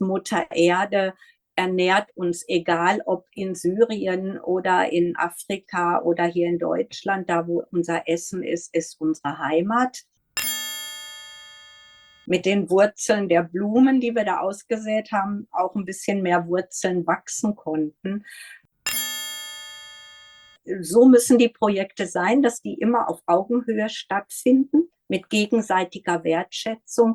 Mutter Erde ernährt uns, egal ob in Syrien oder in Afrika oder hier in Deutschland. Da, wo unser Essen ist unsere Heimat. Mit den Wurzeln der Blumen, die wir da ausgesät haben, auch ein bisschen mehr Wurzeln wachsen konnten. So müssen die Projekte sein, dass die immer auf Augenhöhe stattfinden, mit gegenseitiger Wertschätzung.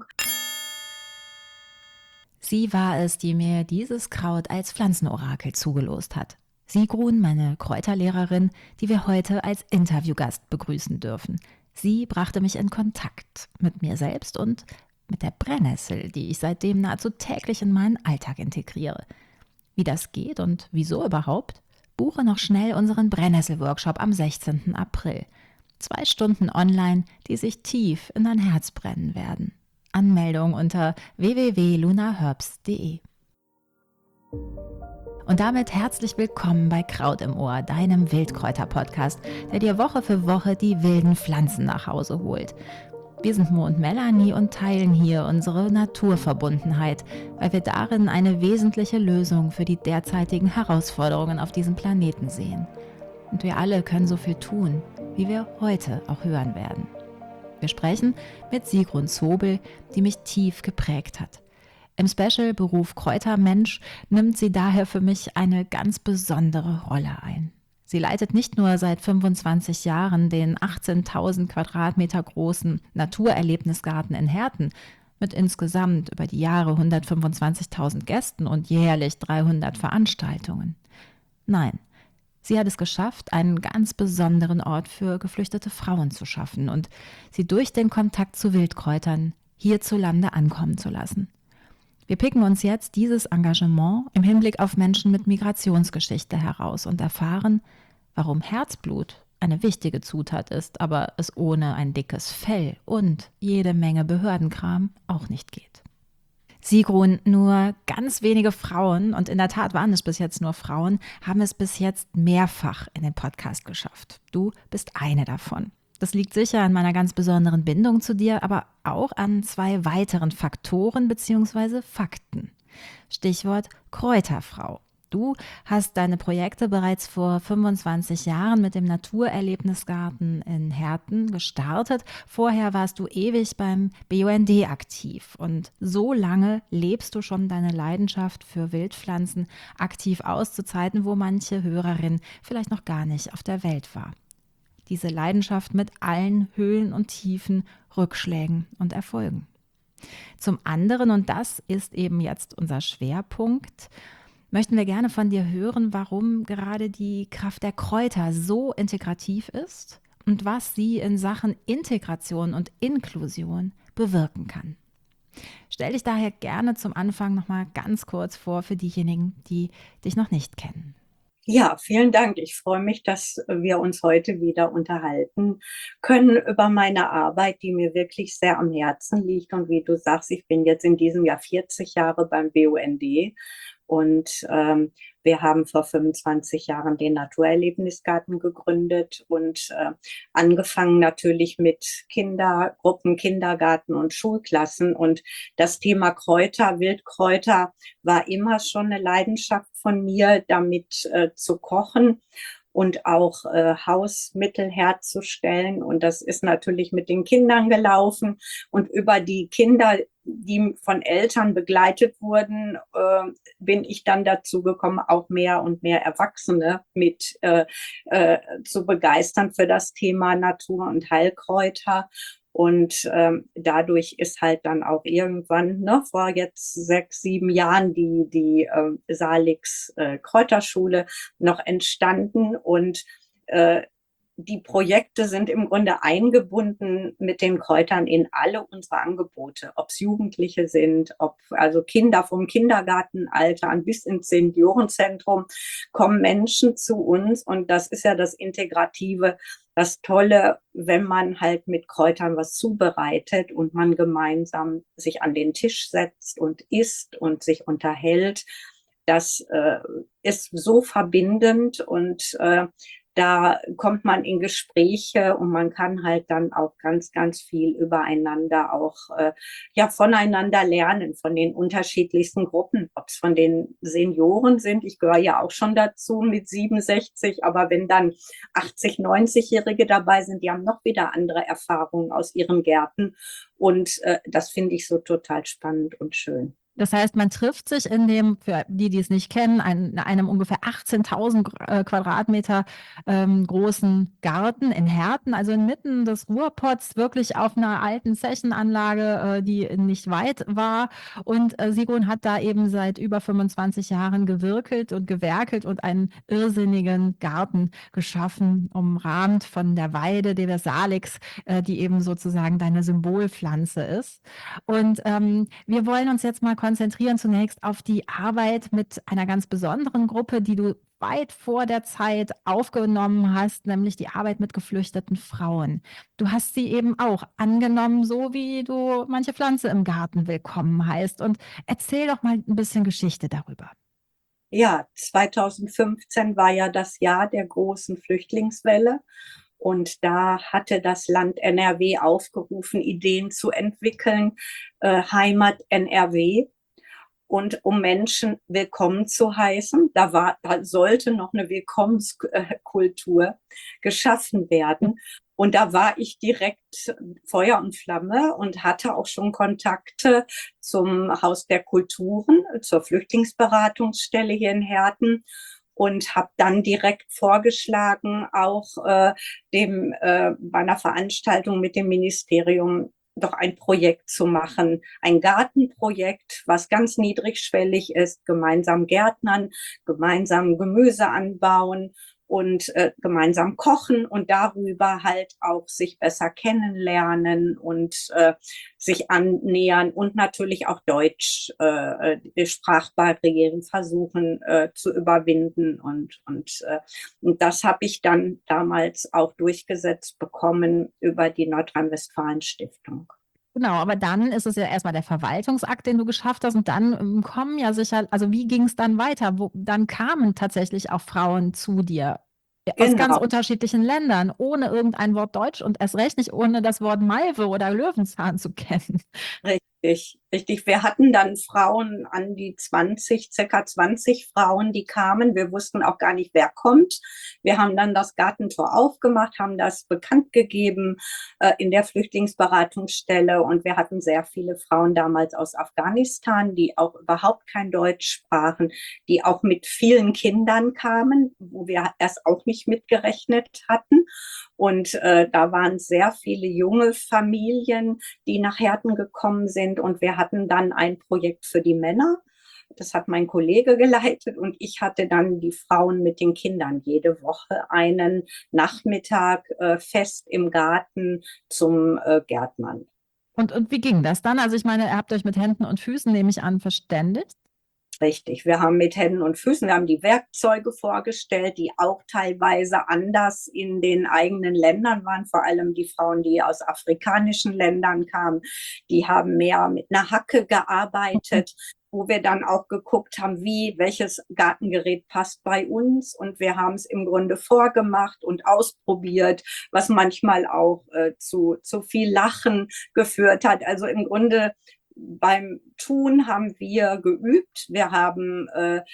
Sie war es, die mir dieses Kraut als Pflanzenorakel zugelost hat. Sigrun, meine Kräuterlehrerin, die wir heute als Interviewgast begrüßen dürfen. Sie brachte mich in Kontakt mit mir selbst und mit der Brennnessel, die ich seitdem nahezu täglich in meinen Alltag integriere. Wie das geht und wieso überhaupt? Buche noch schnell unseren Brennnessel-Workshop am 16. April. 2 Stunden online, die sich tief in dein Herz brennen werden. Anmeldung unter www.lunaherbs.de. Und damit herzlich willkommen bei Kraut im Ohr, deinem Wildkräuter-Podcast, der dir Woche für Woche die wilden Pflanzen nach Hause holt. Wir sind Mo und Melanie und teilen hier unsere Naturverbundenheit, weil wir darin eine wesentliche Lösung für die derzeitigen Herausforderungen auf diesem Planeten sehen. Und wir alle können so viel tun, wie wir heute auch hören werden. Wir sprechen mit Sigrun Zobel, die mich tief geprägt hat. Im Special Beruf Kräutermensch nimmt sie daher für mich eine ganz besondere Rolle ein. Sie leitet nicht nur seit 25 Jahren den 18.000 Quadratmeter großen Naturerlebnisgarten in Herten mit insgesamt über die Jahre 125.000 Gästen und jährlich 300 Veranstaltungen. Nein, sie hat es geschafft, einen ganz besonderen Ort für geflüchtete Frauen zu schaffen und sie durch den Kontakt zu Wildkräutern hierzulande ankommen zu lassen. Wir picken uns jetzt dieses Engagement im Hinblick auf Menschen mit Migrationsgeschichte heraus und erfahren, warum Herzblut eine wichtige Zutat ist, aber es ohne ein dickes Fell und jede Menge Behördenkram auch nicht geht. Sigrun, nur ganz wenige Frauen, und in der Tat waren es bis jetzt nur Frauen, haben es bis jetzt mehrfach in den Podcast geschafft. Du bist eine davon. Das liegt sicher an meiner ganz besonderen Bindung zu dir, aber auch an 2 weiteren Faktoren bzw. Fakten. Stichwort Kräuterfrau. Du hast deine Projekte bereits vor 25 Jahren mit dem Naturerlebnisgarten in Herten gestartet. Vorher warst du ewig beim BUND aktiv und so lange lebst du schon deine Leidenschaft für Wildpflanzen aktiv aus, zu Zeiten, wo manche Hörerin vielleicht noch gar nicht auf der Welt war. Diese Leidenschaft mit allen Höhen und Tiefen, Rückschlägen und Erfolgen. Zum anderen, und das ist eben jetzt unser Schwerpunkt, möchten wir gerne von dir hören, warum gerade die Kraft der Kräuter so integrativ ist und was sie in Sachen Integration und Inklusion bewirken kann. Stell dich daher gerne zum Anfang nochmal ganz kurz vor für diejenigen, die dich noch nicht kennen. Ja, vielen Dank. Ich freue mich, dass wir uns heute wieder unterhalten können über meine Arbeit, die mir wirklich sehr am Herzen liegt. Und wie du sagst, ich bin jetzt in diesem Jahr 40 Jahre beim BUND und wir haben vor 25 Jahren den Naturerlebnisgarten gegründet und angefangen natürlich mit Kindergruppen, Kindergarten und Schulklassen. Und das Thema Kräuter, Wildkräuter war immer schon eine Leidenschaft von mir, damit zu kochen und auch Hausmittel herzustellen. Und das ist natürlich mit den Kindern gelaufen. Und über die Kinder, die von Eltern begleitet wurden, bin ich dann dazu gekommen, auch mehr und mehr Erwachsene mit zu begeistern für das Thema Natur- und Heilkräuter. Und dadurch ist halt dann auch irgendwann, ne, vor jetzt 6, 7 Jahren, die Salix Kräuterschule noch entstanden. Und die Projekte sind im Grunde eingebunden mit den Kräutern in alle unsere Angebote, ob es Jugendliche sind, ob also Kinder vom Kindergartenalter an bis ins Seniorenzentrum kommen Menschen zu uns. Und das ist ja das Integrative, das Tolle, wenn man halt mit Kräutern was zubereitet und man gemeinsam sich an den Tisch setzt und isst und sich unterhält. Das ist so verbindend und Da kommt man in Gespräche und man kann halt dann auch ganz, ganz viel übereinander auch ja voneinander lernen, von den unterschiedlichsten Gruppen, ob es von den Senioren sind. Ich gehöre ja auch schon dazu mit 67, aber wenn dann 80, 90-Jährige dabei sind, die haben noch wieder andere Erfahrungen aus ihren Gärten und das finde ich so total spannend und schön. Das heißt, man trifft sich in dem, für die, die es nicht kennen, einem ungefähr 18.000 Quadratmeter großen Garten in Herten, also inmitten des Ruhrpots, wirklich auf einer alten Zechenanlage, die nicht weit war. Und Sigrun hat da eben seit über 25 Jahren gewirkelt und gewerkelt und einen irrsinnigen Garten geschaffen, umrahmt von der Weide, der Salix, die eben sozusagen deine Symbolpflanze ist. Und wir wollen uns jetzt mal konzentrieren zunächst auf die Arbeit mit einer ganz besonderen Gruppe, die du weit vor der Zeit aufgenommen hast, nämlich die Arbeit mit geflüchteten Frauen. Du hast sie eben auch angenommen, so wie du manche Pflanze im Garten willkommen heißt. Und erzähl doch mal ein bisschen Geschichte darüber. Ja, 2015 war ja das Jahr der großen Flüchtlingswelle. Und da hatte das Land NRW aufgerufen, Ideen zu entwickeln, Heimat NRW. Und um Menschen willkommen zu heißen, da sollte noch eine Willkommenskultur geschaffen werden. Und da war ich direkt Feuer und Flamme und hatte auch schon Kontakte zum Haus der Kulturen, zur Flüchtlingsberatungsstelle hier in Herten und habe dann direkt vorgeschlagen, auch bei einer Veranstaltung mit dem Ministerium doch ein Projekt zu machen, ein Gartenprojekt, was ganz niedrigschwellig ist, gemeinsam gärtnern, gemeinsam Gemüse anbauen und gemeinsam kochen und darüber halt auch sich besser kennenlernen und sich annähern und natürlich auch Deutsch, die Sprachbarrieren versuchen zu überwinden und das habe ich dann damals auch durchgesetzt bekommen über die Nordrhein-Westfalen-Stiftung. Genau, aber dann ist es ja erstmal der Verwaltungsakt, den du geschafft hast und dann kommen ja sicher, also wie ging es dann weiter? Dann kamen tatsächlich auch Frauen zu dir aus ganz Genau. unterschiedlichen Ländern, ohne irgendein Wort Deutsch und erst recht nicht ohne das Wort Malve oder Löwenzahn zu kennen. Richtig, richtig. Wir hatten dann Frauen an die 20, circa 20 Frauen, die kamen. Wir wussten auch gar nicht, wer kommt. Wir haben dann das Gartentor aufgemacht, haben das bekannt gegeben in der Flüchtlingsberatungsstelle. Und wir hatten sehr viele Frauen damals aus Afghanistan, die auch überhaupt kein Deutsch sprachen, die auch mit vielen Kindern kamen, wo wir erst auch nicht mitgerechnet hatten. Und da waren sehr viele junge Familien, die nach Herten gekommen sind. Und wir hatten dann ein Projekt für die Männer. Das hat mein Kollege geleitet und ich hatte dann die Frauen mit den Kindern jede Woche einen Nachmittag fest im Garten zum Gärtnern. Und wie ging das dann? Also ich meine, ihr habt euch mit Händen und Füßen, nehme ich an, verständigt. Richtig, wir haben mit Händen und Füßen, wir haben die Werkzeuge vorgestellt, die auch teilweise anders in den eigenen Ländern waren, vor allem die Frauen, die aus afrikanischen Ländern kamen, die haben mehr mit einer Hacke gearbeitet, wo wir dann auch geguckt haben, welches Gartengerät passt bei uns und wir haben es im Grunde vorgemacht und ausprobiert, was manchmal auch zu viel Lachen geführt hat. Also im Grunde beim Tun haben wir geübt. Wir haben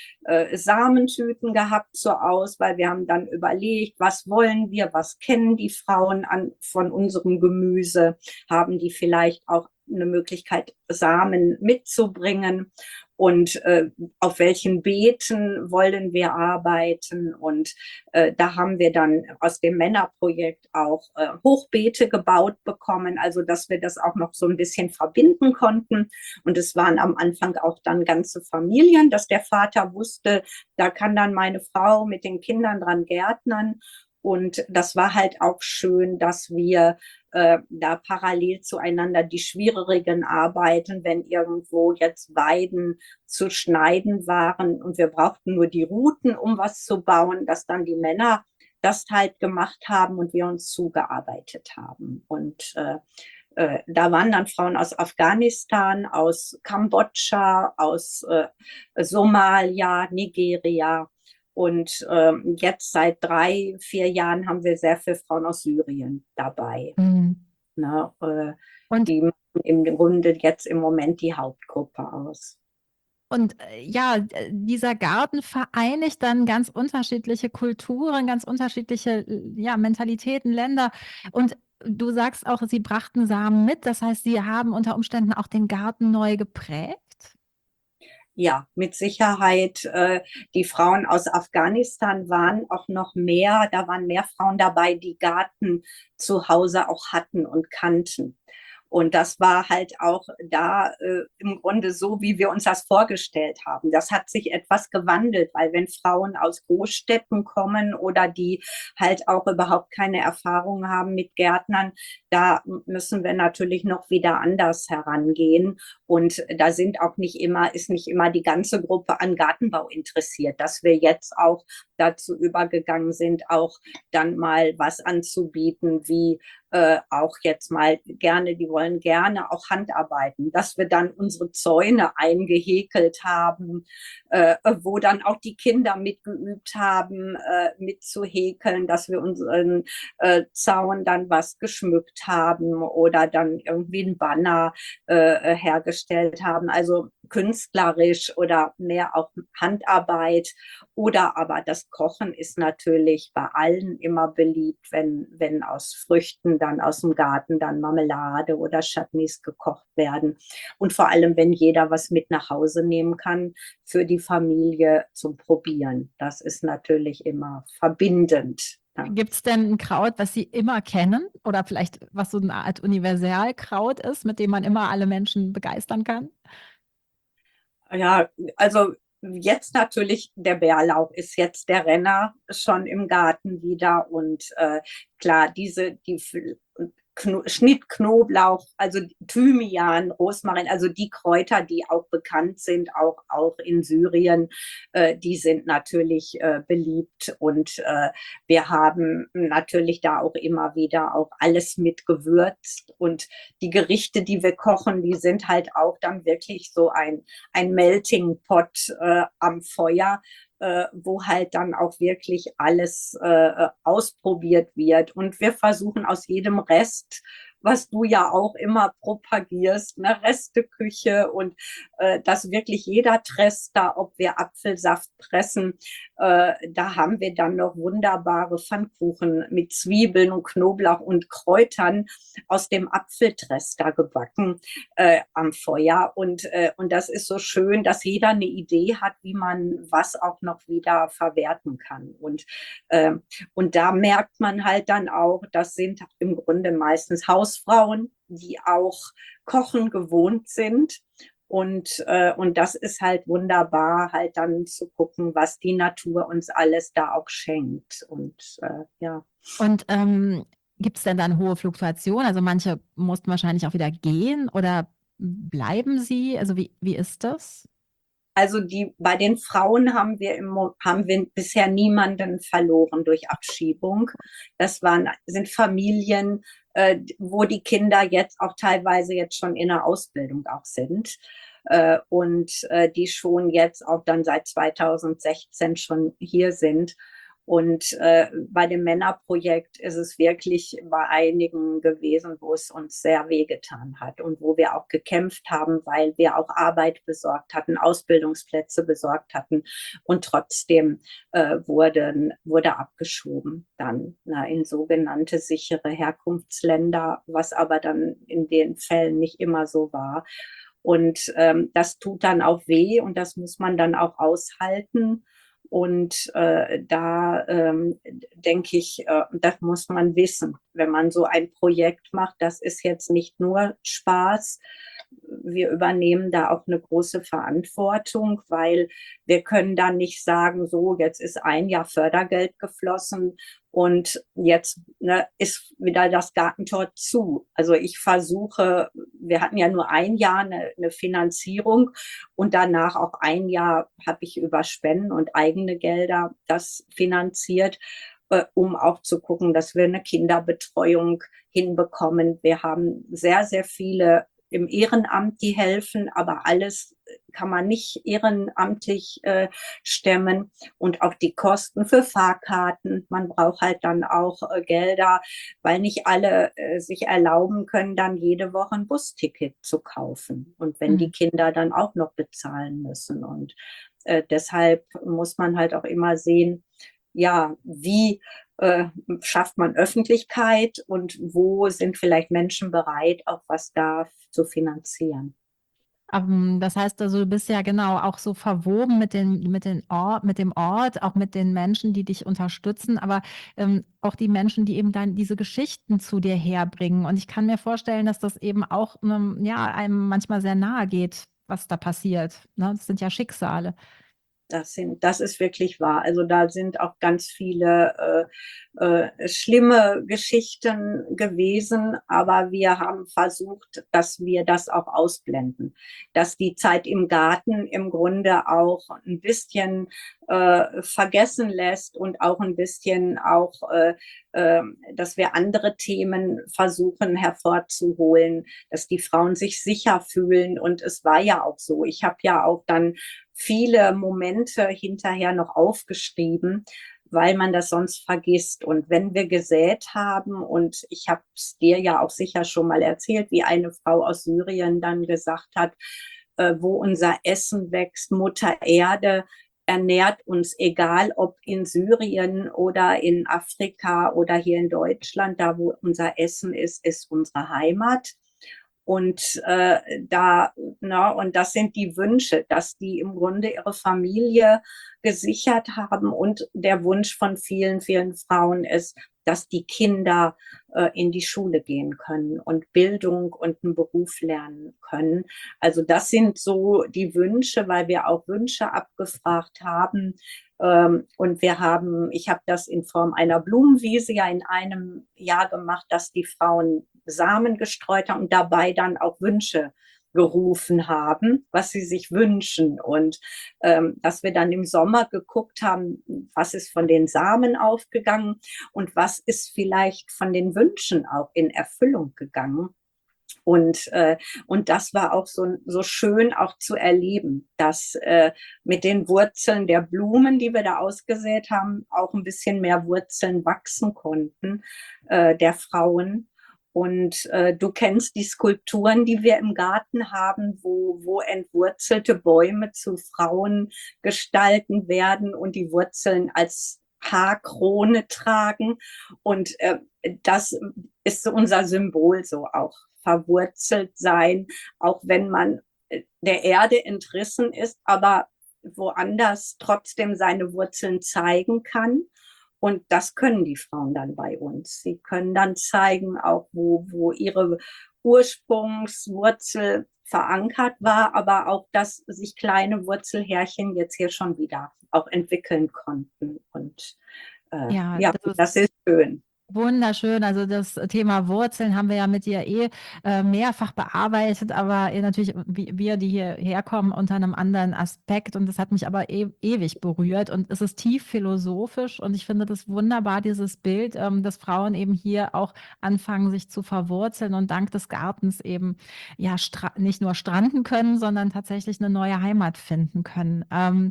Samentüten gehabt zur Auswahl. Wir haben dann überlegt, was wollen wir, was kennen die Frauen von unserem Gemüse, haben die vielleicht auch eine Möglichkeit, Samen mitzubringen und auf welchen Beeten wollen wir arbeiten. Und da haben wir dann aus dem Männerprojekt auch Hochbeete gebaut bekommen, also dass wir das auch noch so ein bisschen verbinden konnten. Und es waren am Anfang auch dann ganze Familien, dass der Vater wusste, da kann dann meine Frau mit den Kindern dran gärtnern. Und das war halt auch schön, dass wir da parallel zueinander die schwierigen Arbeiten, wenn irgendwo jetzt Weiden zu schneiden waren und wir brauchten nur die Ruten, um was zu bauen, dass dann die Männer das halt gemacht haben und wir uns zugearbeitet haben. Und da waren dann Frauen aus Afghanistan, aus Kambodscha, aus Somalia, Nigeria Und jetzt seit 3, 4 Jahren haben wir sehr viele Frauen aus Syrien dabei. Mhm. Ne? Und Die machen im Grunde jetzt im Moment die Hauptgruppe aus. ja, dieser Garten vereinigt dann ganz unterschiedliche Kulturen, ganz unterschiedliche ja, Mentalitäten, Länder. Und du sagst auch, sie brachten Samen mit. Das heißt, sie haben unter Umständen auch den Garten neu geprägt. Ja, mit Sicherheit. Die Frauen aus Afghanistan waren auch noch mehr, da waren mehr Frauen dabei, die Garten zu Hause auch hatten und kannten. Und das war halt auch da im Grunde so, wie wir uns das vorgestellt haben. Das hat sich etwas gewandelt, weil wenn Frauen aus Großstädten kommen oder die halt auch überhaupt keine Erfahrung haben mit Gärtnern, da müssen wir natürlich noch wieder anders herangehen. Und da ist nicht immer die ganze Gruppe an Gartenbau interessiert, dass wir jetzt auch dazu übergegangen sind, auch dann mal was anzubieten, wie auch jetzt mal gerne, die wollen gerne auch Handarbeiten, dass wir dann unsere Zäune eingehäkelt haben, wo dann auch die Kinder mitgeübt haben, mitzuhäkeln, dass wir unseren Zaun dann was geschmückt haben oder dann irgendwie ein Banner hergestellt haben. Also künstlerisch oder mehr auch Handarbeit. Oder aber das Kochen ist natürlich bei allen immer beliebt, wenn aus Früchten dann aus dem Garten dann Marmelade oder Chutneys gekocht werden. Und vor allem, wenn jeder was mit nach Hause nehmen kann für die Familie zum Probieren. Das ist natürlich immer verbindend. Ja. Gibt es denn ein Kraut, was Sie immer kennen oder vielleicht was so eine Art Universalkraut ist, mit dem man immer alle Menschen begeistern kann? Ja, also jetzt natürlich der Bärlauch ist jetzt der Renner schon im Garten wieder und klar, Schnittknoblauch, also Thymian, Rosmarin, also die Kräuter, die auch bekannt sind, auch in Syrien, die sind natürlich beliebt und wir haben natürlich da auch immer wieder auch alles mit gewürzt und die Gerichte, die wir kochen, die sind halt auch dann wirklich so ein Melting Pot am Feuer, wo halt dann auch wirklich alles ausprobiert wird. Und wir versuchen aus jedem Rest, was du ja auch immer propagierst, eine Resteküche und dass wirklich jeder Trester, ob wir Apfelsaft pressen, da haben wir dann noch wunderbare Pfannkuchen mit Zwiebeln und Knoblauch und Kräutern aus dem Apfeltrester gebacken am Feuer. Und das ist so schön, dass jeder eine Idee hat, wie man was auch noch wieder verwerten kann. Äh, und da merkt man halt dann auch, das sind im Grunde meistens Hausfrauen, die auch kochen gewohnt sind. Und das ist halt wunderbar, halt dann zu gucken, was die Natur uns alles da auch schenkt. Und ja. Und gibt es denn dann hohe Fluktuation? Also manche mussten wahrscheinlich auch wieder gehen oder bleiben sie? Also wie ist das? Also bei den Frauen haben wir bisher niemanden verloren durch Abschiebung. Sind Familien, wo die Kinder jetzt auch teilweise jetzt schon in der Ausbildung auch sind. Und die schon jetzt auch dann seit 2016 schon hier sind. Und bei dem Männerprojekt ist es wirklich bei einigen gewesen, wo es uns sehr wehgetan hat und wo wir auch gekämpft haben, weil wir auch Arbeit besorgt hatten, Ausbildungsplätze besorgt hatten und trotzdem wurde abgeschoben dann in sogenannte sichere Herkunftsländer, was aber dann in den Fällen nicht immer so war. Und das tut dann auch weh und das muss man dann auch aushalten. Und da denke ich, das muss man wissen, wenn man so ein Projekt macht. Das ist jetzt nicht nur Spaß. Wir übernehmen da auch eine große Verantwortung, weil wir können dann nicht sagen, so, jetzt ist ein Jahr Fördergeld geflossen und jetzt ist wieder das Gartentor zu. Also ich versuche, wir hatten ja nur ein Jahr eine Finanzierung und danach auch ein Jahr habe ich über Spenden und eigene Gelder das finanziert, um auch zu gucken, dass wir eine Kinderbetreuung hinbekommen. Wir haben sehr, sehr viele im Ehrenamt, die helfen, aber alles kann man nicht ehrenamtlich stemmen. Und auch die Kosten für Fahrkarten. Man braucht halt dann auch Gelder, weil nicht alle sich erlauben können, dann jede Woche ein Busticket zu kaufen. Und wenn die Mhm. Kinder dann auch noch bezahlen müssen. Und deshalb muss man halt auch immer sehen, ja, wie schafft man Öffentlichkeit und wo sind vielleicht Menschen bereit, auch was da zu finanzieren. Das heißt also, du bist ja genau auch so verwoben mit dem Ort, auch mit den Menschen, die dich unterstützen, aber auch die Menschen, die eben dann diese Geschichten zu dir herbringen. Und ich kann mir vorstellen, dass das eben auch ja, einem manchmal sehr nahe geht, was da passiert. Ne? Das sind ja Schicksale. Das ist wirklich wahr. Also da sind auch ganz viele schlimme Geschichten gewesen, aber wir haben versucht, dass wir das auch ausblenden, dass die Zeit im Garten im Grunde auch ein bisschen vergessen lässt und auch ein bisschen auch, dass wir andere Themen versuchen hervorzuholen, dass die Frauen sich sicher fühlen. Und es war ja auch so. Ich habe ja auch dann viele Momente hinterher noch aufgeschrieben, weil man das sonst vergisst. Und wenn wir gesät haben, und ich habe es dir ja auch sicher schon mal erzählt, wie eine Frau aus Syrien dann gesagt hat, wo unser Essen wächst, Mutter Erde ernährt uns, egal ob in Syrien oder in Afrika oder hier in Deutschland, da wo unser Essen ist unsere Heimat. Und und das sind die Wünsche, dass die im Grunde ihre Familie gesichert haben. Und der Wunsch von vielen, vielen Frauen ist, dass die Kinder in die Schule gehen können und Bildung und einen Beruf lernen können. Also das sind so die Wünsche, weil wir auch Wünsche abgefragt haben. Und ich habe das in Form einer Blumenwiese ja in einem Jahr gemacht, dass die Frauen Samen gestreut haben und dabei dann auch Wünsche gerufen haben, was sie sich wünschen. Und dass wir dann im Sommer geguckt haben, was ist von den Samen aufgegangen und was ist vielleicht von den Wünschen auch in Erfüllung gegangen. Und das war auch so schön auch zu erleben, dass mit den Wurzeln der Blumen, die wir da ausgesät haben, auch ein bisschen mehr Wurzeln wachsen konnten, der Frauen. Und du kennst die Skulpturen, die wir im Garten haben, wo entwurzelte Bäume zu Frauen gestalten werden und die Wurzeln als Haarkrone tragen. Und das ist so unser Symbol, so auch verwurzelt sein, auch wenn man der Erde entrissen ist, aber woanders trotzdem seine Wurzeln zeigen kann. Und das können die Frauen dann bei uns. Sie können dann zeigen, auch wo ihre Ursprungswurzel verankert war, aber auch, dass sich kleine Wurzelhärchen jetzt hier schon wieder auch entwickeln konnten. Und Ja, ja, das das ist ist schön. wunderschön. Also das Thema Wurzeln haben wir ja mit dir mehrfach bearbeitet, aber natürlich wir, die hierher kommen, unter einem anderen Aspekt. Und das hat mich aber ewig berührt. Und es ist tief philosophisch. Und ich finde das wunderbar, dieses Bild, dass Frauen eben hier auch anfangen, sich zu verwurzeln und dank des Gartens eben ja nicht nur stranden können, sondern tatsächlich eine neue Heimat finden können.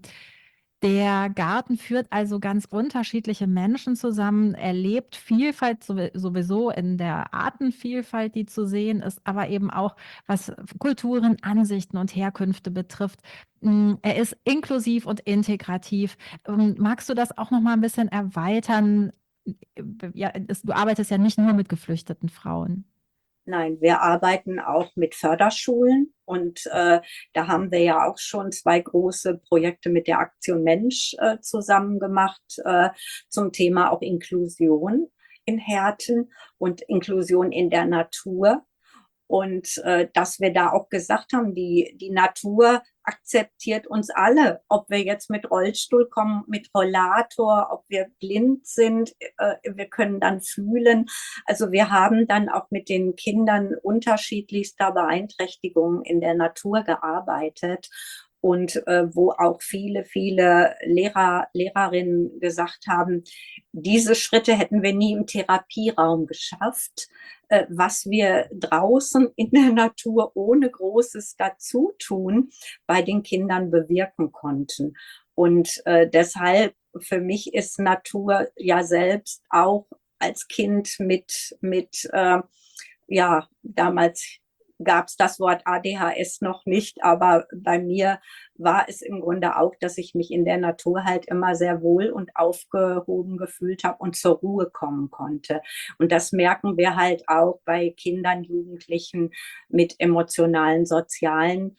Der Garten führt also ganz unterschiedliche Menschen zusammen, erlebt Vielfalt sowieso in der Artenvielfalt, die zu sehen ist, aber eben auch was Kulturen, Ansichten und Herkünfte betrifft. Er ist inklusiv und integrativ. Magst du das auch noch mal ein bisschen erweitern? Ja, du arbeitest ja nicht nur mit geflüchteten Frauen. Nein, wir arbeiten auch mit Förderschulen und da haben wir ja auch schon zwei große Projekte mit der Aktion Mensch zusammen gemacht zum Thema auch Inklusion in Härten und Inklusion in der Natur. Und dass wir da auch gesagt haben, die Natur akzeptiert uns alle, ob wir jetzt mit Rollstuhl kommen, mit Rollator, ob wir blind sind, wir können dann fühlen. Also wir haben dann auch mit den Kindern unterschiedlichster Beeinträchtigungen in der Natur gearbeitet. und wo auch viele, viele Lehrerinnen gesagt haben, diese Schritte hätten wir nie im Therapieraum geschafft, was wir draußen in der Natur ohne großes Dazutun bei den Kindern bewirken konnten. Und deshalb für mich ist Natur ja selbst auch als Kind ja, damals gab es das Wort ADHS noch nicht, aber bei mir war es im Grunde auch, dass ich mich in der Natur halt immer sehr wohl und aufgehoben gefühlt habe und zur Ruhe kommen konnte. Und das merken wir halt auch bei Kindern, Jugendlichen mit emotionalen, sozialen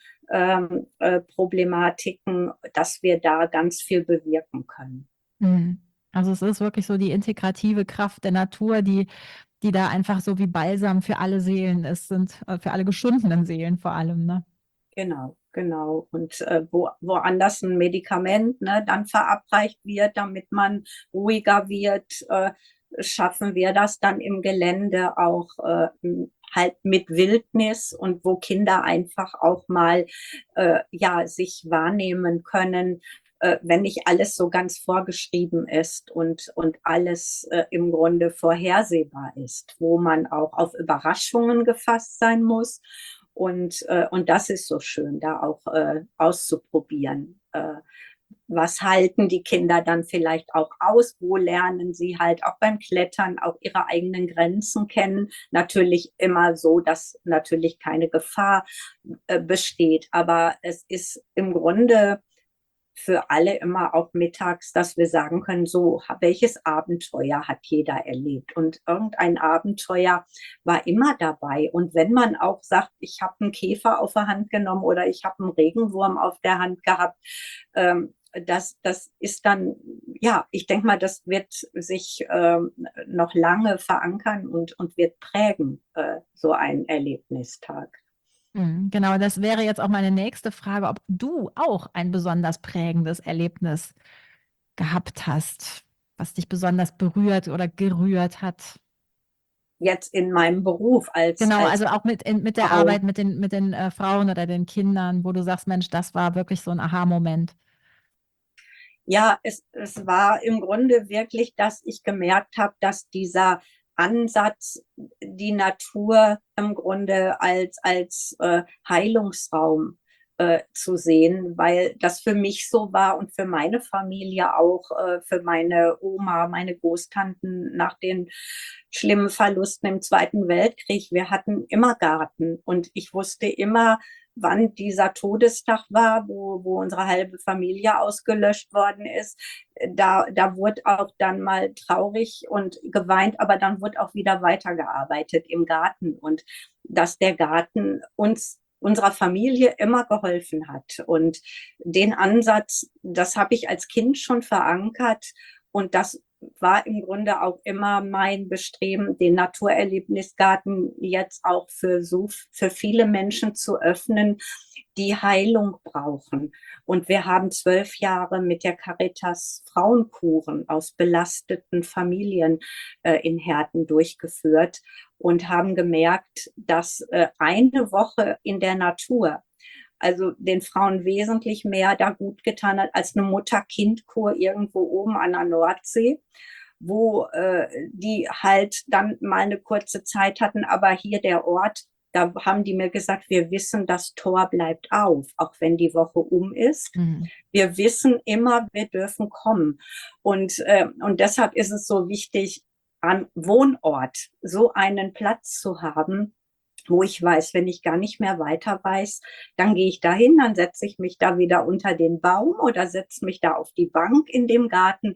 Problematiken, dass wir da ganz viel bewirken können. Mhm. Also es ist wirklich so die integrative Kraft der Natur, die da einfach so wie Balsam für alle Seelen ist, für alle geschundenen Seelen vor allem, ne? Genau, genau. Und woanders ein Medikament, ne, dann verabreicht wird, damit man ruhiger wird, schaffen wir das dann im Gelände auch halt mit Wildnis und wo Kinder einfach auch mal ja sich wahrnehmen können, wenn nicht alles so ganz vorgeschrieben ist und alles im Grunde vorhersehbar ist, wo man auch auf Überraschungen gefasst sein muss. Und das ist so schön, da auch auszuprobieren. Was halten die Kinder dann vielleicht auch aus? Wo lernen sie halt auch beim Klettern auch ihre eigenen Grenzen kennen? Natürlich immer so, dass natürlich keine Gefahr besteht. Aber es ist im Grunde für alle immer auch mittags, dass wir sagen können, so, welches Abenteuer hat jeder erlebt? Und irgendein Abenteuer war immer dabei. Und wenn man auch sagt, ich habe einen Käfer auf der Hand genommen oder ich habe einen Regenwurm auf der Hand gehabt, das ist dann, ja, ich denke mal, das wird sich noch lange verankern und wird prägen, so ein Erlebnistag. Mhm, genau, das wäre jetzt auch meine nächste Frage, ob du auch ein besonders prägendes Erlebnis gehabt hast, was dich besonders berührt oder gerührt hat. Jetzt in meinem Beruf Genau, als also auch mit der Frau. Arbeit mit den Frauen oder den Kindern, wo du sagst, Mensch, das war wirklich so ein Aha-Moment. Ja, es war im Grunde wirklich, dass ich gemerkt habe, dass dieser Ansatz, die Natur im Grunde als Heilungsraum zu sehen, weil das für mich so war und für meine Familie auch, für meine Oma, meine Großtanten nach den schlimmen Verlusten im Zweiten Weltkrieg. Wir hatten immer Garten und ich wusste immer, wann dieser Todestag war, wo unsere halbe Familie ausgelöscht worden ist. Da wurde auch dann mal traurig und geweint, aber dann wurde auch wieder weitergearbeitet im Garten und dass der Garten uns unserer Familie immer geholfen hat. Und den Ansatz, das habe ich als Kind schon verankert und das war im Grunde auch immer mein Bestreben, den Naturerlebnisgarten jetzt auch für viele Menschen zu öffnen, die Heilung brauchen. Und wir haben 12 Jahre mit der Caritas Frauenkuren aus belasteten Familien in Herten durchgeführt und haben gemerkt, dass eine Woche in der Natur also den Frauen wesentlich mehr da gut getan hat als eine Mutter-Kind-Kur irgendwo oben an der Nordsee, wo die halt dann mal eine kurze Zeit hatten, aber hier der Ort, da haben die mir gesagt, wir wissen, das Tor bleibt auf, auch wenn die Woche um ist. Mhm. Wir wissen immer, wir dürfen kommen. Und deshalb ist es so wichtig, am Wohnort so einen Platz zu haben, wo ich weiß, wenn ich gar nicht mehr weiter weiß, dann gehe ich dahin, dann setze ich mich da wieder unter den Baum oder setze mich da auf die Bank in dem Garten.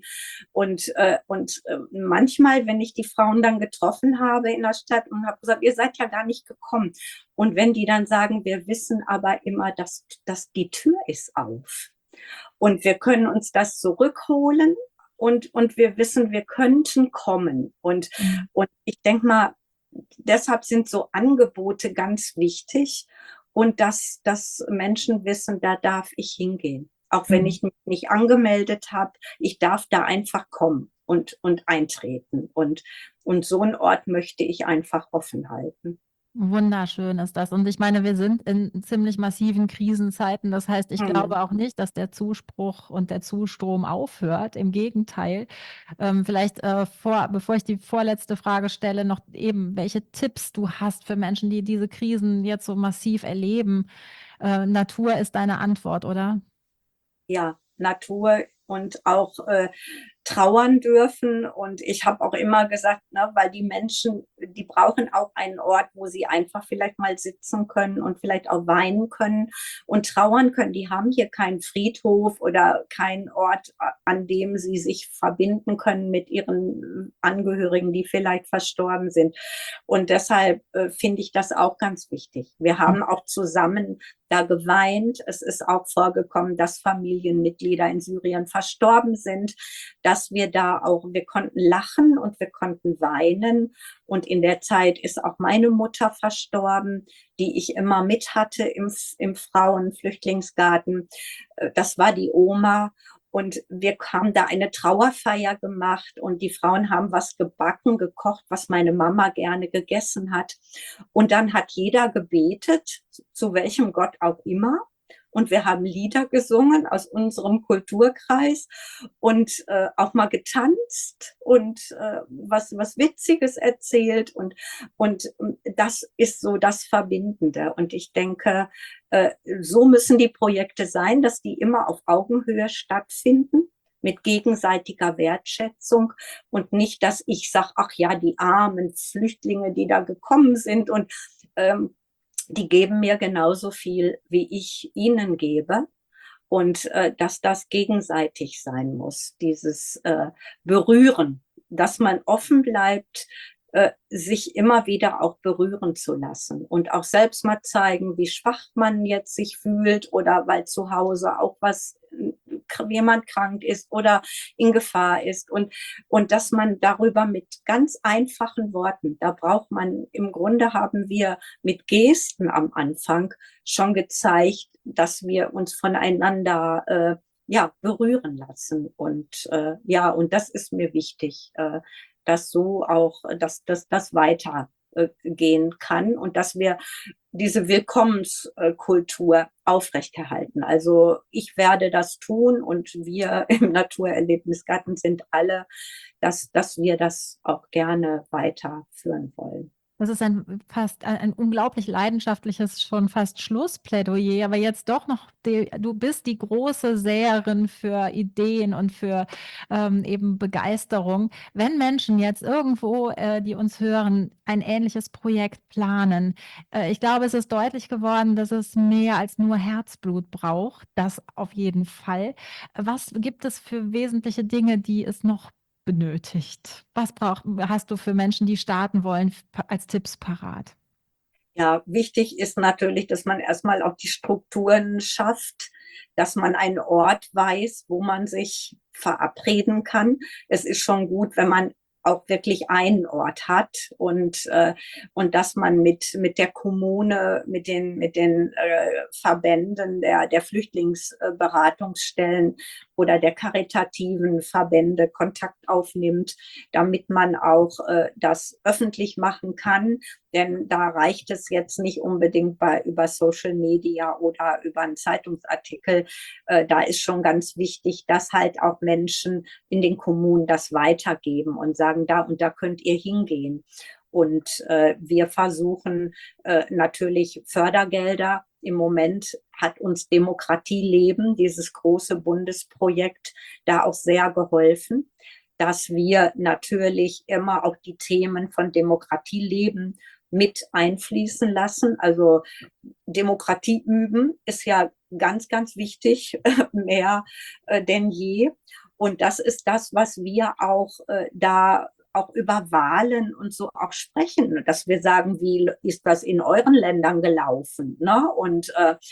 Und manchmal, wenn ich die Frauen dann getroffen habe in der Stadt und habe gesagt, ihr seid ja gar nicht gekommen. Und wenn die dann sagen, wir wissen aber immer, dass die Tür ist auf. Und wir können uns das zurückholen und wir wissen, wir könnten kommen. Mhm. Und ich denke mal, deshalb sind so Angebote ganz wichtig und dass Menschen wissen, da darf ich hingehen. Auch wenn Mhm. ich mich nicht angemeldet habe, ich darf da einfach kommen und eintreten. Und so einen Ort möchte ich einfach offen halten. Wunderschön ist das. Und ich meine, wir sind in ziemlich massiven Krisenzeiten. Das heißt, ich Mhm. glaube auch nicht, dass der Zuspruch und der Zustrom aufhört. Im Gegenteil. Vielleicht bevor ich die vorletzte Frage stelle, noch eben, welche Tipps du hast für Menschen, die diese Krisen jetzt so massiv erleben. Natur ist deine Antwort, oder? Ja, Natur und auch trauern dürfen. Und ich habe auch immer gesagt, ne, weil die Menschen, die brauchen auch einen Ort, wo sie einfach vielleicht mal sitzen können und vielleicht auch weinen können und trauern können. Die haben hier keinen Friedhof oder keinen Ort, an dem sie sich verbinden können mit ihren Angehörigen, die vielleicht verstorben sind. Und deshalb finde ich das auch ganz wichtig. Wir haben auch zusammen da geweint. Es ist auch vorgekommen, dass Familienmitglieder in Syrien verstorben sind, dass wir da auch, wir konnten lachen und wir konnten weinen. Und in der Zeit ist auch meine Mutter verstorben, die ich immer mit hatte im Frauenflüchtlingsgarten. Das war die Oma. Und wir haben da eine Trauerfeier gemacht und die Frauen haben was gebacken, gekocht, was meine Mama gerne gegessen hat. Und dann hat jeder gebetet, zu welchem Gott auch immer. Und wir haben Lieder gesungen aus unserem Kulturkreis und auch mal getanzt und was Witziges erzählt. Und das ist so das Verbindende. Und ich denke, so müssen die Projekte sein, dass die immer auf Augenhöhe stattfinden mit gegenseitiger Wertschätzung und nicht, dass ich sage, ach ja, die armen Flüchtlinge, die da gekommen sind und ähm, die geben mir genauso viel, wie ich ihnen gebe. Und dass das gegenseitig sein muss, dieses Berühren, dass man offen bleibt, sich immer wieder auch berühren zu lassen und auch selbst mal zeigen, wie schwach man jetzt sich fühlt oder weil zu Hause auch was jemand krank ist oder in Gefahr ist und dass man darüber mit ganz einfachen Worten, da braucht man, im Grunde haben wir mit Gesten am Anfang schon gezeigt, dass wir uns voneinander ja, berühren lassen. Und ja, und das ist mir wichtig, dass so auch, dass das weitergehen kann und dass wir diese Willkommenskultur aufrechterhalten. Also ich werde das tun und wir im Naturerlebnisgarten sind alle, dass wir das auch gerne weiterführen wollen. Das ist ein unglaublich leidenschaftliches, schon fast Schlussplädoyer, aber jetzt doch noch, du bist die große Sägerin für Ideen und für eben Begeisterung. Wenn Menschen jetzt irgendwo, die uns hören, ein ähnliches Projekt planen, ich glaube, es ist deutlich geworden, dass es mehr als nur Herzblut braucht, das auf jeden Fall. Was gibt es für wesentliche Dinge, die es noch benötigt? Hast du für Menschen, die starten wollen, als Tipps parat? Ja, wichtig ist natürlich, dass man erstmal auch die Strukturen schafft, dass man einen Ort weiß, wo man sich verabreden kann. Es ist schon gut, wenn man auch wirklich einen Ort hat und dass man mit der Kommune, mit den Verbänden der Flüchtlingsberatungsstellen oder der karitativen Verbände Kontakt aufnimmt, damit man auch das öffentlich machen kann, denn da reicht es jetzt nicht unbedingt über Social Media oder über einen Zeitungsartikel. Da ist schon ganz wichtig, dass halt auch Menschen in den Kommunen das weitergeben und sagen, da und da könnt ihr hingehen. Und wir versuchen natürlich Fördergelder. Im Moment hat uns Demokratie leben, dieses große Bundesprojekt, da auch sehr geholfen, dass wir natürlich immer auch die Themen von Demokratie leben mit einfließen lassen. Also Demokratie üben ist ja ganz, ganz wichtig, mehr denn je. Und das ist das, was wir auch da auch über Wahlen und so auch sprechen, dass wir sagen, wie ist das in euren Ländern gelaufen, ne? Und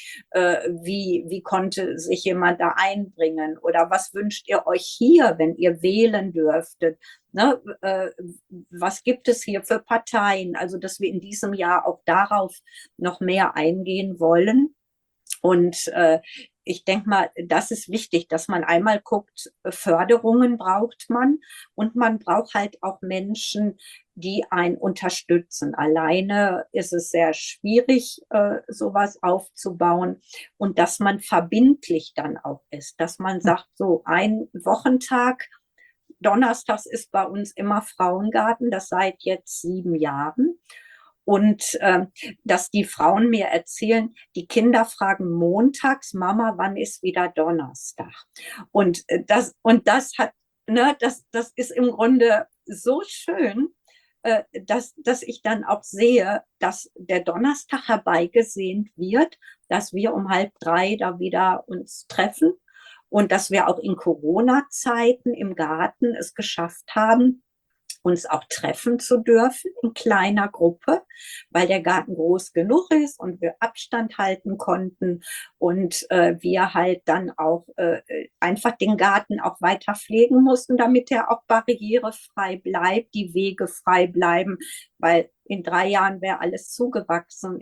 wie konnte sich jemand da einbringen? Oder was wünscht ihr euch hier, wenn ihr wählen dürftet? Ne? Was gibt es hier für Parteien? Also, dass wir in diesem Jahr auch darauf noch mehr eingehen wollen. Und ich denke mal, das ist wichtig, dass man einmal guckt, Förderungen braucht man und man braucht halt auch Menschen, die einen unterstützen. Alleine ist es sehr schwierig, sowas aufzubauen und dass man verbindlich dann auch ist, dass man sagt, so ein Wochentag, donnerstags ist bei uns immer Frauengarten, das seit jetzt 7 Jahren. Und dass die Frauen mir erzählen, die Kinder fragen montags, Mama, wann ist wieder Donnerstag? Und das hat, ne, das ist im Grunde so schön, dass ich dann auch sehe, dass der Donnerstag herbeigesehnt wird, dass wir um 2:30 da wieder uns treffen und dass wir auch in Corona-Zeiten im Garten es geschafft haben, uns auch treffen zu dürfen in kleiner Gruppe, weil der Garten groß genug ist und wir Abstand halten konnten und wir halt dann auch einfach den Garten auch weiter pflegen mussten, damit er auch barrierefrei bleibt, die Wege frei bleiben, weil in 3 Jahren wäre alles zugewachsen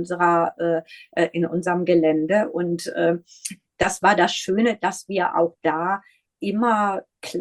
in unserem Gelände und das war das Schöne, dass wir auch da immer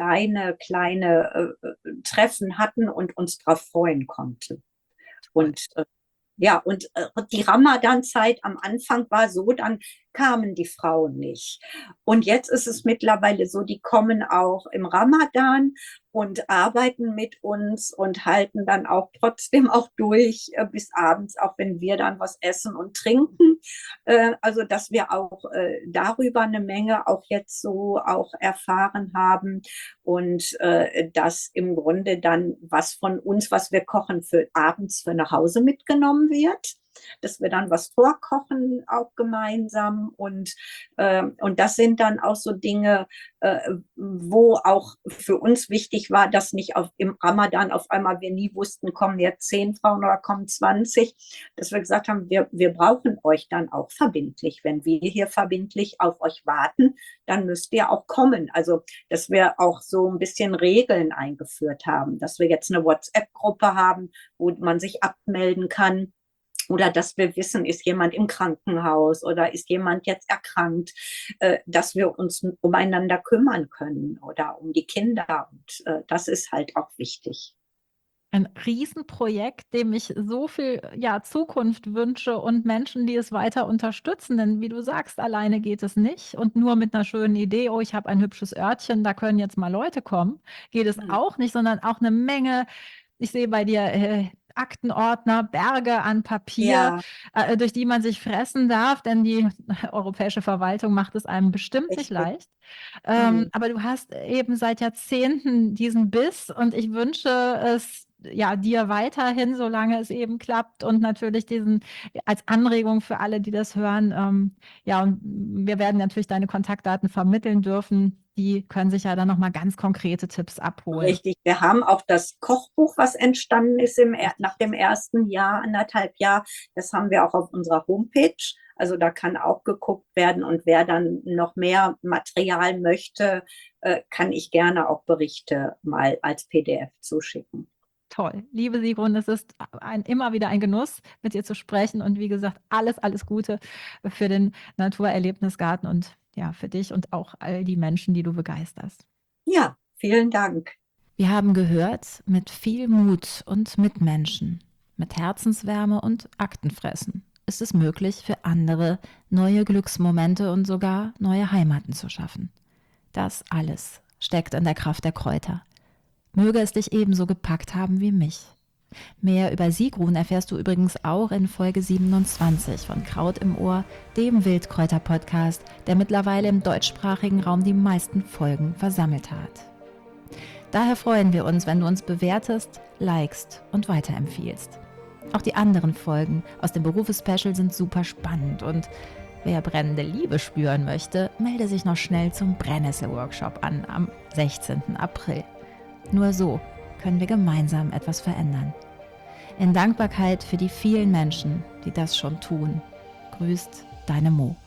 kleine Treffen hatten und uns darauf freuen konnten. Und ja, und die Ramadan-Zeit am Anfang war so, dann kamen die Frauen nicht. Und jetzt ist es mittlerweile so, die kommen auch im Ramadan und arbeiten mit uns und halten dann auch trotzdem auch durch bis abends, auch wenn wir dann was essen und trinken. Also, dass wir auch darüber eine Menge auch jetzt so auch erfahren haben und dass im Grunde dann was von uns, was wir kochen, für abends für nach Hause mitgenommen wird, dass wir dann was vorkochen, auch gemeinsam. Und das sind dann auch so Dinge, wo auch für uns wichtig war, dass nicht im Ramadan auf einmal wir nie wussten, kommen jetzt 10 Frauen oder kommen 20, dass wir gesagt haben, wir brauchen euch dann auch verbindlich. Wenn wir hier verbindlich auf euch warten, dann müsst ihr auch kommen. Also, dass wir auch so ein bisschen Regeln eingeführt haben, dass wir jetzt eine WhatsApp-Gruppe haben, wo man sich abmelden kann. Oder dass wir wissen, ist jemand im Krankenhaus oder ist jemand jetzt erkrankt, dass wir uns umeinander kümmern können oder um die Kinder. Und das ist halt auch wichtig. Ein Riesenprojekt, dem ich so viel, ja, Zukunft wünsche und Menschen, die es weiter unterstützen. Denn wie du sagst, alleine geht es nicht und nur mit einer schönen Idee: „Oh, ich habe ein hübsches Örtchen, da können jetzt mal Leute kommen“, geht es Hm. auch nicht, sondern auch eine Menge. Ich sehe bei dir, Aktenordner, Berge an Papier, Ja, durch die man sich fressen darf, denn die europäische Verwaltung macht es einem bestimmt nicht richtig. leicht. Hm. Aber du hast eben seit Jahrzehnten diesen Biss und ich wünsche es, ja, dir weiterhin, solange es eben klappt und natürlich diesen als Anregung für alle, die das hören. Ja, und wir werden natürlich deine Kontaktdaten vermitteln dürfen. Die können sich ja dann noch mal ganz konkrete Tipps abholen. Richtig. Wir haben auch das Kochbuch, was entstanden ist Richtig. nach dem ersten Jahr, 1,5 Jahr. Das haben wir auch auf unserer Homepage. Also da kann auch geguckt werden. Und wer dann noch mehr Material möchte, kann ich gerne auch Berichte mal als PDF zuschicken. Toll. Liebe Sigrun, es ist immer wieder ein Genuss, mit dir zu sprechen. Und wie gesagt, alles Gute für den Naturerlebnisgarten und ja, für dich und auch all die Menschen, die du begeisterst. Ja, vielen Dank. Wir haben gehört, mit viel Mut und Mitmenschen, mit Herzenswärme und Aktenfressen ist es möglich, für andere neue Glücksmomente und sogar neue Heimaten zu schaffen. Das alles steckt in der Kraft der Kräuter. Möge es dich ebenso gepackt haben wie mich. Mehr über Sigrun erfährst du übrigens auch in Folge 27 von Kraut im Ohr, dem Wildkräuter-Podcast, der mittlerweile im deutschsprachigen Raum die meisten Folgen versammelt hat. Daher freuen wir uns, wenn du uns bewertest, likest und weiterempfiehlst. Auch die anderen Folgen aus dem Berufe-Special sind super spannend und wer brennende Liebe spüren möchte, melde sich noch schnell zum Brennnessel-Workshop an am 16. April. Nur so können wir gemeinsam etwas verändern. In Dankbarkeit für die vielen Menschen, die das schon tun, grüßt deine Mo.